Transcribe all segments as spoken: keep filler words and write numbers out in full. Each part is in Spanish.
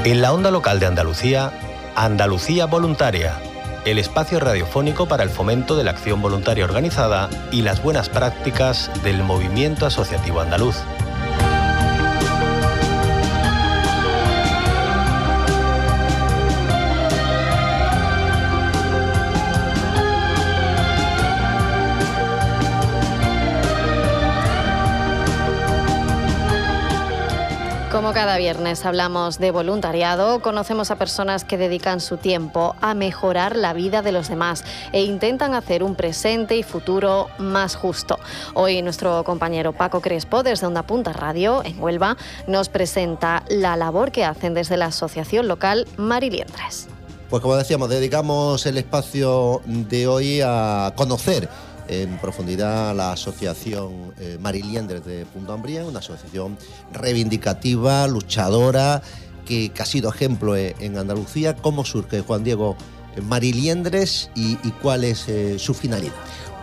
En la onda local de Andalucía, Andalucía Voluntaria, el espacio radiofónico para el fomento de la acción voluntaria organizada y las buenas prácticas del movimiento asociativo andaluz. Como cada viernes hablamos de voluntariado, conocemos a personas que dedican su tiempo a mejorar la vida de los demás e intentan hacer un presente y futuro más justo. Hoy nuestro compañero Paco Crespo, desde Onda Punta Radio, en Huelva, nos presenta la labor que hacen desde la asociación local Mariliendres. Pues como decíamos, dedicamos el espacio de hoy a conocer en profundidad la asociación eh, Mariliendres de Punta Umbría, una asociación reivindicativa, luchadora, que, que ha sido ejemplo eh, en Andalucía. ¿Cómo surge, Juan Diego, Mariliendres y, y cuál es eh, su finalidad?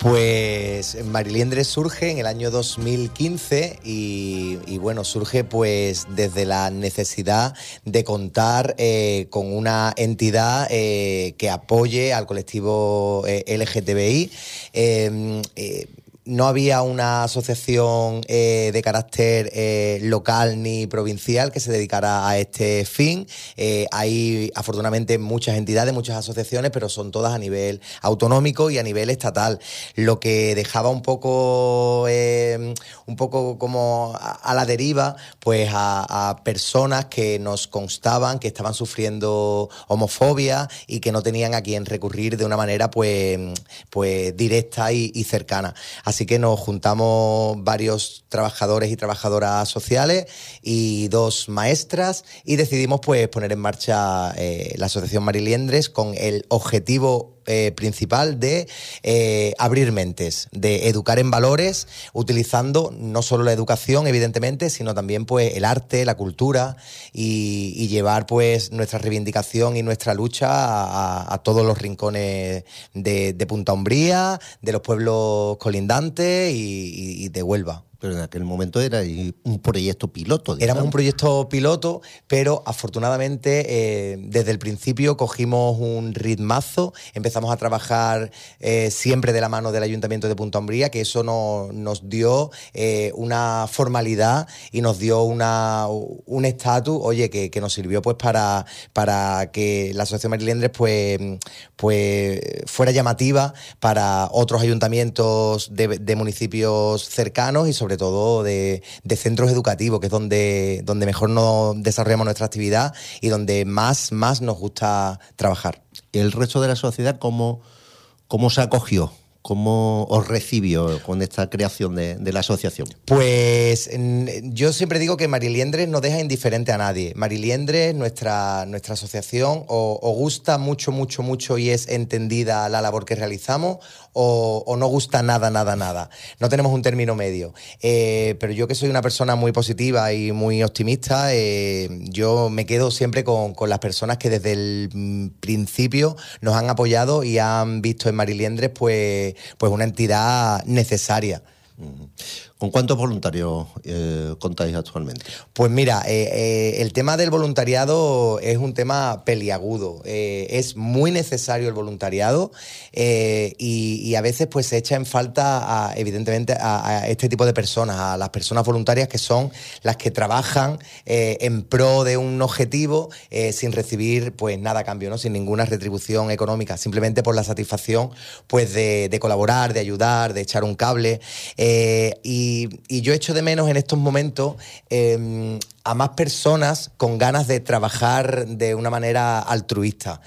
Pues Mariliendres surge en el año dos mil quince y, y bueno, surge pues desde la necesidad de contar eh, con una entidad eh, que apoye al colectivo eh, L G T B I. Eh, eh, No había una asociación eh, de carácter eh, local ni provincial que se dedicara a este fin. Eh, hay afortunadamente muchas entidades, muchas asociaciones, pero son todas a nivel autonómico y a nivel estatal. Lo que dejaba un poco, eh, un poco como a, a la deriva, pues a, a personas que nos constaban que estaban sufriendo homofobia y que no tenían a quien recurrir de una manera pues, pues directa y, y cercana. Así Así que nos juntamos varios trabajadores y trabajadoras sociales y dos maestras y decidimos pues poner en marcha eh, la Asociación Mariliendres con el objetivo Eh, principal de eh, abrir mentes, de educar en valores, utilizando no solo la educación, evidentemente, sino también pues el arte, la cultura y, y llevar pues nuestra reivindicación y nuestra lucha a, a, a todos los rincones de, de Punta Umbría, de los pueblos colindantes y, y de Huelva. Pero en aquel momento era un proyecto piloto, digamos. Éramos un proyecto piloto, pero afortunadamente eh, desde el principio cogimos un ritmazo, empezamos a trabajar eh, siempre de la mano del Ayuntamiento de Punta Umbría, que eso no, nos dio eh, una formalidad y nos dio una, un estatus, oye, que, que nos sirvió pues para, para que la Asociación Mariliendres pues, pues fuera llamativa para otros ayuntamientos de, de municipios cercanos y sobre sobre todo de, de centros educativos, que es donde, donde mejor nos desarrollamos nuestra actividad y donde más, más nos gusta trabajar. ¿El resto de la sociedad cómo, cómo se acogió? ¿Cómo os recibió con esta creación de, de la asociación? Pues yo siempre digo que Mariliendres no deja indiferente a nadie. Mariliendres, nuestra, nuestra asociación, o, o gusta mucho, mucho, mucho y es entendida la labor que realizamos, o, o no gusta nada, nada, nada. No tenemos un término medio. Eh, pero yo que soy una persona muy positiva y muy optimista, eh, yo me quedo siempre con, con las personas que desde el principio nos han apoyado y han visto en Mariliendres pues pues una entidad necesaria. ¿Con cuántos voluntarios eh, contáis actualmente? Pues mira, eh, eh, el tema del voluntariado es un tema peliagudo. Eh, es muy necesario el voluntariado eh, y, y a veces pues se echa en falta, a, evidentemente, a, a este tipo de personas, a las personas voluntarias que son las que trabajan eh, en pro de un objetivo eh, sin recibir pues nada a cambio, ¿no? Sin ninguna retribución económica, simplemente por la satisfacción pues de, de colaborar, de ayudar, de echar un cable. Eh, y Y, y yo echo de menos en estos momentos eh, a más personas con ganas de trabajar de una manera altruista.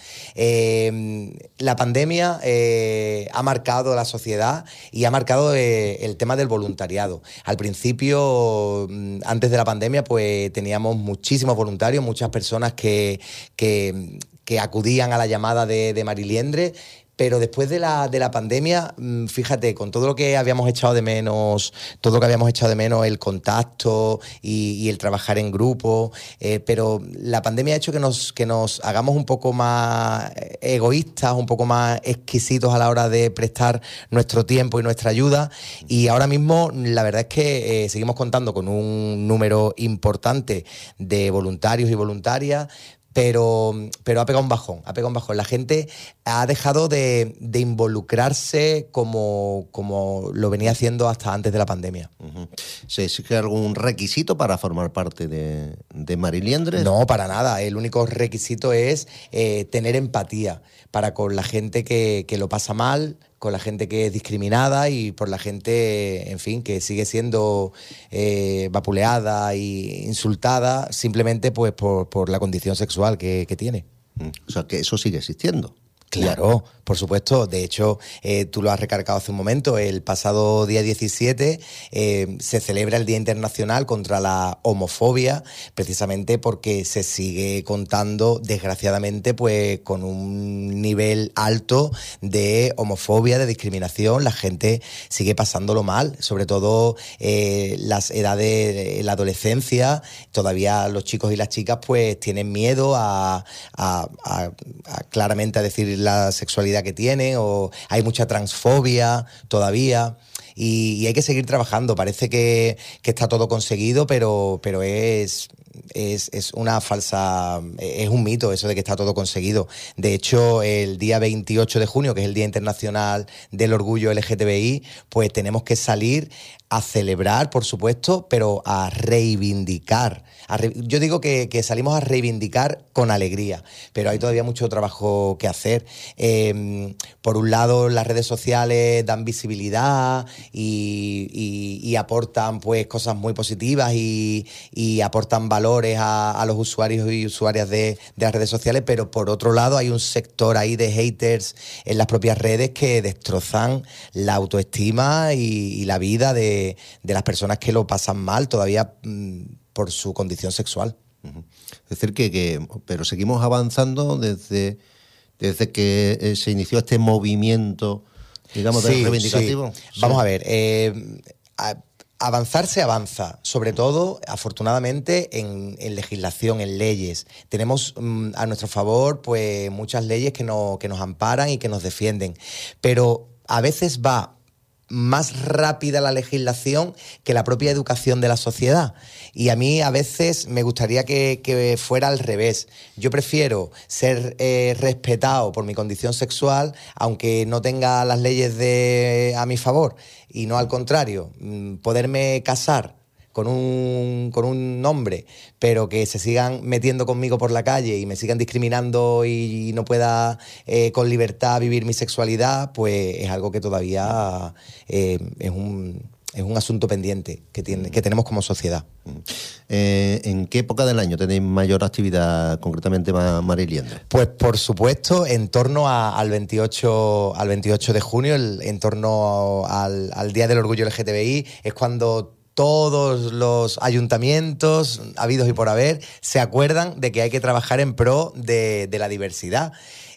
Eh, la pandemia eh, ha marcado la sociedad y ha marcado eh, el tema del voluntariado. Al principio, antes de la pandemia, pues teníamos muchísimos voluntarios, muchas personas que, que, que acudían a la llamada de, de Mariliendres. Pero después de la, de la pandemia, fíjate, con todo lo que habíamos echado de menos, todo lo que habíamos echado de menos, el contacto y, y el trabajar en grupo, eh, pero la pandemia ha hecho que nos, que nos hagamos un poco más egoístas, un poco más exquisitos a la hora de prestar nuestro tiempo y nuestra ayuda. Y ahora mismo la verdad es que eh, seguimos contando con un número importante de voluntarios y voluntarias, pero, pero ha pegado un bajón, ha pegado un bajón. La gente ha dejado de, de involucrarse como, como lo venía haciendo hasta antes de la pandemia. Uh-huh. ¿Se exige algún requisito para formar parte de, de Mariliendres? No, para nada. El único requisito es eh, tener empatía para con la gente que, que lo pasa mal, con la gente que es discriminada y por la gente, en fin, que sigue siendo eh, vapuleada e insultada simplemente pues por, por la condición sexual que, que tiene. O sea, que eso sigue existiendo. Claro, por supuesto. De hecho, eh, tú lo has recargado hace un momento. El pasado día diecisiete eh, se celebra el Día Internacional contra la Homofobia, precisamente porque se sigue contando, desgraciadamente, pues con un nivel alto de homofobia, de discriminación. La gente sigue pasándolo mal, sobre todo eh, las edades, la adolescencia. Todavía los chicos y las chicas pues tienen miedo a, a, a, a claramente a decir la sexualidad que tienen, o hay mucha transfobia todavía y, y hay que seguir trabajando. Parece que, que está todo conseguido, pero, pero es, es, es una falsa, es un mito eso de que está todo conseguido. De hecho, el día veintiocho de junio, que es el Día Internacional del Orgullo L G T B I, pues tenemos que salir a celebrar, por supuesto, pero a reivindicar. A re... Yo digo que, que salimos a reivindicar con alegría, pero hay todavía mucho trabajo que hacer. Eh, por un lado, las redes sociales dan visibilidad y, y, y aportan pues cosas muy positivas y, y aportan valores a, a los usuarios y usuarias de, de las redes sociales, pero por otro lado hay un sector ahí de haters en las propias redes que destrozan la autoestima y, y la vida de de las personas que lo pasan mal todavía mmm, por su condición sexual. Uh-huh. Es decir, que, que pero seguimos avanzando desde, desde que eh, se inició este movimiento, digamos, sí, de reivindicativo. Sí. Sí. Vamos a ver, eh, a, avanzar se avanza, sobre todo, afortunadamente, en, en legislación, en leyes. Tenemos mmm, a nuestro favor pues muchas leyes que, no, que nos amparan y que nos defienden, pero a veces va más rápida la legislación que la propia educación de la sociedad. Y a mí a veces me gustaría que, que fuera al revés. Yo prefiero ser eh, respetado por mi condición sexual, aunque no tenga las leyes de, a mi favor, y no al contrario, poderme casar con un, con un hombre, pero que se sigan metiendo conmigo por la calle y me sigan discriminando y no pueda eh, con libertad vivir mi sexualidad, pues es algo que todavía eh, es un... es un asunto pendiente que, tiene, que tenemos como sociedad. Eh, ¿En qué época del año tenéis mayor actividad, concretamente Mariliendres? Pues por supuesto, en torno a, al, veintiocho, al veintiocho de junio, el, en torno al, al Día del Orgullo L G T B I, es cuando todos los ayuntamientos, habidos y por haber, se acuerdan de que hay que trabajar en pro de, de la diversidad.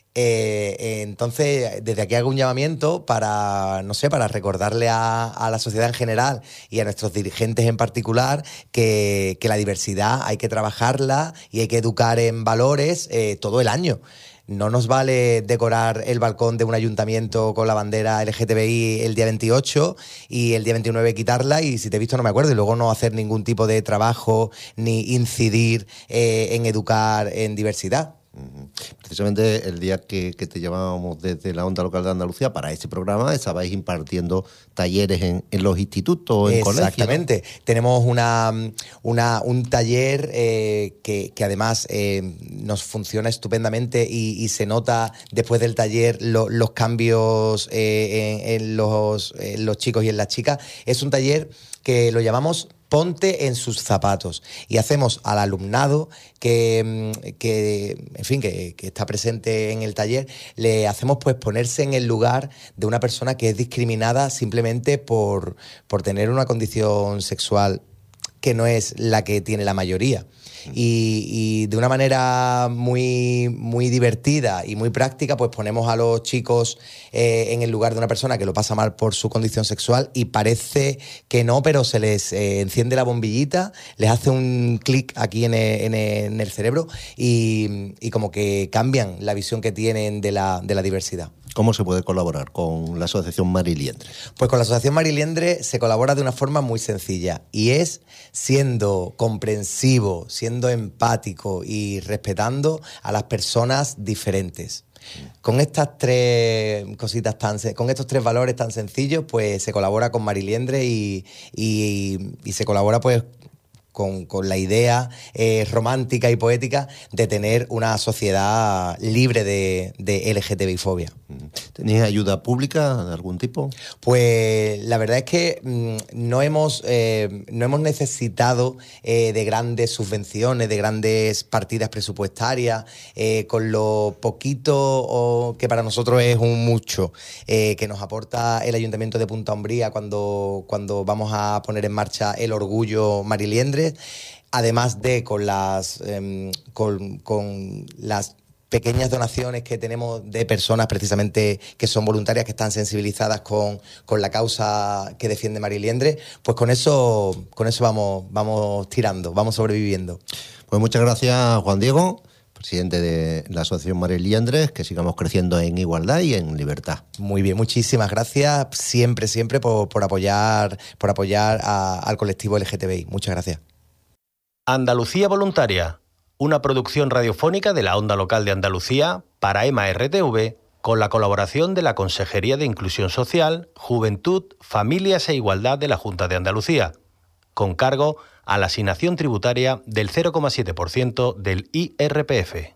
Eh, entonces, desde aquí hago un llamamiento para, no sé, para recordarle a, a la sociedad en general y a nuestros dirigentes en particular que, que la diversidad hay que trabajarla y hay que educar en valores eh, todo el año. No nos vale decorar el balcón de un ayuntamiento con la bandera L G T B I el día veintiocho y el día veintinueve quitarla y si te he visto no me acuerdo y luego no hacer ningún tipo de trabajo ni incidir eh, en educar en diversidad. Precisamente el día que, que te llamábamos desde la Onda Local de Andalucía para este programa estabais impartiendo talleres en, en los institutos o en colegios. Exactamente. ¿No? Tenemos una, una, un taller eh, que, que además eh, nos funciona estupendamente y, y se nota después del taller lo, los cambios eh, en, en, los, en los chicos y en las chicas. Es un taller que lo llamamos Ponte en sus zapatos y hacemos al alumnado que, que en fin, que, que está presente en el taller, le hacemos pues ponerse en el lugar de una persona que es discriminada simplemente por, por tener una condición sexual que no es la que tiene la mayoría. Y, y de una manera muy, muy divertida y muy práctica, pues ponemos a los chicos eh, en el lugar de una persona que lo pasa mal por su condición sexual y parece que no, pero se les eh, enciende la bombillita, les hace un clic aquí en el, en el, en el cerebro y, y como que cambian la visión que tienen de la, de la diversidad. ¿Cómo se puede colaborar con la Asociación Mariliendres? Pues con la Asociación Mariliendres se colabora de una forma muy sencilla y es siendo comprensivo, siendo empático y respetando a las personas diferentes. Con estas tres cositas tan, con estos tres valores tan sencillos, pues se colabora con Mariliendres y, y, y se colabora pues Con, con la idea eh, romántica y poética de tener una sociedad libre de, de L G T B I fobia. ¿Tenéis ayuda pública de algún tipo? Pues la verdad es que mmm, no, hemos, eh, no hemos necesitado eh, de grandes subvenciones, de grandes partidas presupuestarias, eh, con lo poquito o, que para nosotros es un mucho, eh, que nos aporta el Ayuntamiento de Punta Umbría cuando, cuando vamos a poner en marcha el Orgullo Mariliendres. Además de con las, eh, con, con las pequeñas donaciones que tenemos de personas precisamente que son voluntarias, que están sensibilizadas con, con la causa que defiende Mariliendres, pues con eso, con eso vamos, vamos tirando, vamos sobreviviendo. Pues muchas gracias, Juan Diego, presidente de la Asociación Mariliendres, que sigamos creciendo en igualdad y en libertad. Muy bien, muchísimas gracias siempre, siempre por, por apoyar, por apoyar a, al colectivo L G T B I. Muchas gracias. Andalucía Voluntaria, una producción radiofónica de la Onda Local de Andalucía para EMA R T V, con la colaboración de la Consejería de Inclusión Social, Juventud, Familias e Igualdad de la Junta de Andalucía, con cargo a la asignación tributaria del cero coma siete por ciento del I R P F.